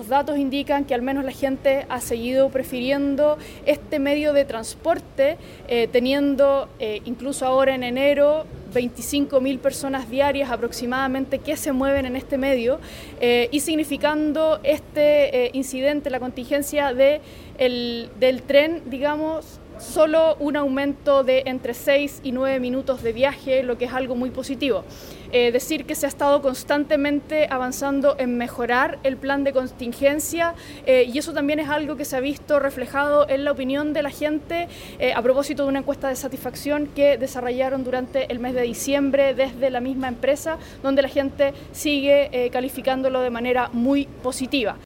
los datos indican que al menos la gente ha seguido prefiriendo este medio de transporte, teniendo incluso ahora en enero 25.000 personas diarias aproximadamente que se mueven en este medio y significando este incidente, la contingencia del tren, digamos, solo un aumento de entre 6 y 9 minutos de viaje, lo que es algo muy positivo. Decir que se ha estado constantemente avanzando en mejorar el plan de contingencia y eso también es algo que se ha visto reflejado en la opinión de la gente a propósito de una encuesta de satisfacción que desarrollaron durante el mes de diciembre desde la misma empresa, donde la gente sigue calificándolo de manera muy positiva.